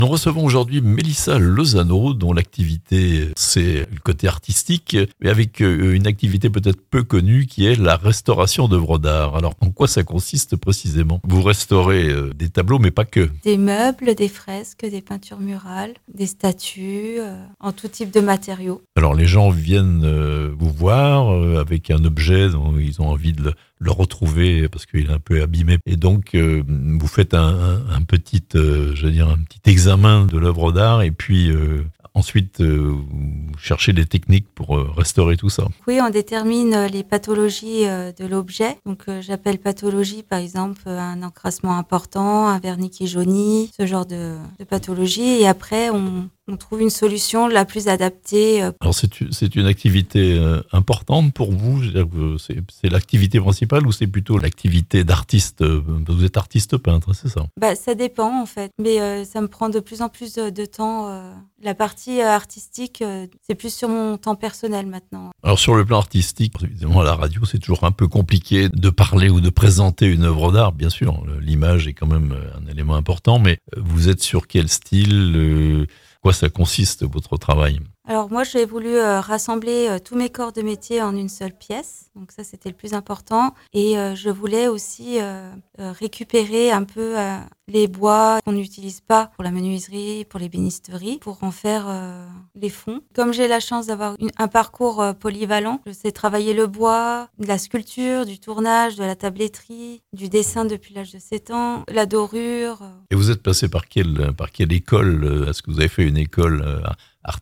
Nous recevons aujourd'hui Mélissa Lozano, dont l'activité, c'est le côté artistique, mais avec une activité peut-être peu connue qui est la restauration d'œuvres d'art. Alors, en quoi ça consiste précisément ? Vous restaurez des tableaux, mais pas que. Des meubles, des fresques, des peintures murales, des statues, en tout type de matériaux. Alors, les gens viennent vous voir avec un objet dont ils ont envie de le retrouver parce qu'il est un peu abîmé. Et donc, vous faites un petit examen de l'œuvre d'art et puis ensuite, vous cherchez des techniques pour restaurer tout ça. Oui, on détermine les pathologies de l'objet. Donc, j'appelle pathologie, par exemple, un encrassement important, un vernis qui jaunit, ce genre de pathologie. Et après, on trouve une solution la plus adaptée. Alors, c'est une activité importante pour vous. Je veux dire que c'est l'activité principale ou c'est plutôt l'activité d'artiste ? Vous êtes artiste peintre, c'est ça ? Ça dépend, en fait. Mais ça me prend de plus en plus de temps. La partie artistique, c'est plus sur mon temps personnel maintenant. Alors, sur le plan artistique, évidemment, à la radio, c'est toujours un peu compliqué de parler ou de présenter une œuvre d'art. Bien sûr, l'image est quand même un élément important, mais vous êtes sur quel style ? Quoi ça consiste, votre travail ? Alors moi, j'ai voulu rassembler tous mes corps de métier en une seule pièce. Donc ça, c'était le plus important. Et je voulais aussi récupérer un peu les bois qu'on n'utilise pas pour la menuiserie, pour l'ébénisterie, pour en faire les fonds. Comme j'ai la chance d'avoir un parcours polyvalent, je sais travailler le bois, de la sculpture, du tournage, de la tabletterie, du dessin depuis l'âge de 7 ans, la dorure. Et vous êtes passé par quelle école ? Est-ce que vous avez fait une école artistique ?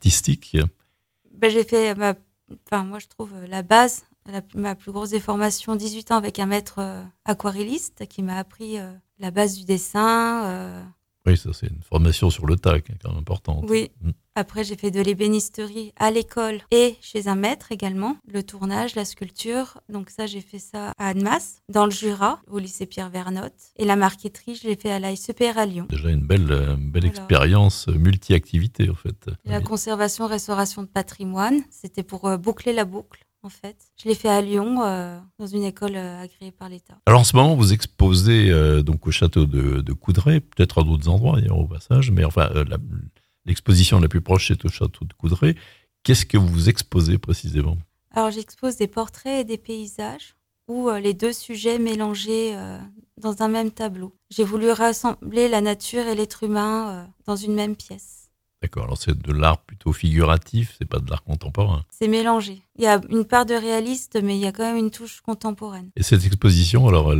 J'ai fait, moi je trouve la base, ma plus grosse déformation, 18 ans avec un maître aquarelliste qui m'a appris la base du dessin. Oui, ça c'est une formation sur le tas qui est quand même importante. Oui. Après, j'ai fait de l'ébénisterie à l'école et chez un maître également, le tournage, la sculpture. Donc ça, j'ai fait ça à Annemasse, dans le Jura, au lycée Pierre Vernotte. Et la marqueterie, je l'ai fait à l'ASEPR à Lyon. Déjà une belle expérience multi-activité en fait. La conservation, restauration de patrimoine, c'était pour boucler la boucle. En fait, je l'ai fait à Lyon, dans une école agréée par l'État. Alors en ce moment, vous exposez donc au château de Coudray, peut-être à d'autres endroits d'ailleurs au passage, mais enfin l'exposition la plus proche c'est au château de Coudray. Qu'est-ce que vous exposez précisément ? Alors j'expose des portraits et des paysages, ou les deux sujets mélangés dans un même tableau. J'ai voulu rassembler la nature et l'être humain dans une même pièce. D'accord, alors c'est de l'art plutôt figuratif, c'est pas de l'art contemporain. C'est mélangé. Il y a une part de réaliste, mais il y a quand même une touche contemporaine. Et cette exposition, alors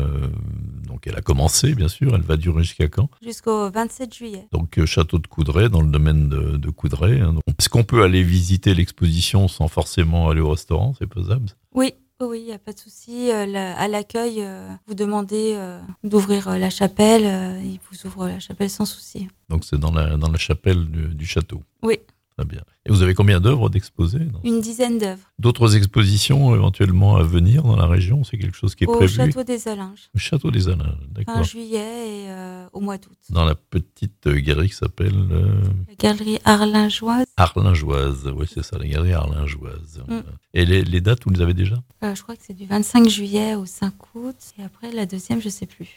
elle a commencé, bien sûr, elle va durer jusqu'à quand ? Jusqu'au 27 juillet. Donc château de Coudray, dans le domaine de Coudray. Est-ce qu'on peut aller visiter l'exposition sans forcément aller au restaurant ? C'est faisable ? Oui. Oui, il n'y a pas de souci. À l'accueil, vous demandez d'ouvrir la chapelle. Ils vous ouvrent la chapelle sans souci. Donc c'est dans la chapelle du château. Oui. Très bien. Et vous avez combien d'œuvres d'exposées ? Une dizaine d'œuvres. D'autres expositions éventuellement à venir dans la région ? C'est quelque chose qui est prévu ? Au Château des Alinges. Au Château des Alinges, d'accord. Fin juillet et au mois d'août. Dans la petite galerie qui s'appelle... La galerie Arlingeoise. Arlingeoise, oui c'est ça, la galerie Arlingeoise. Et les dates, vous les avez déjà ? Je crois que c'est du 25 juillet au 5 août. Et après, la deuxième, je ne sais plus.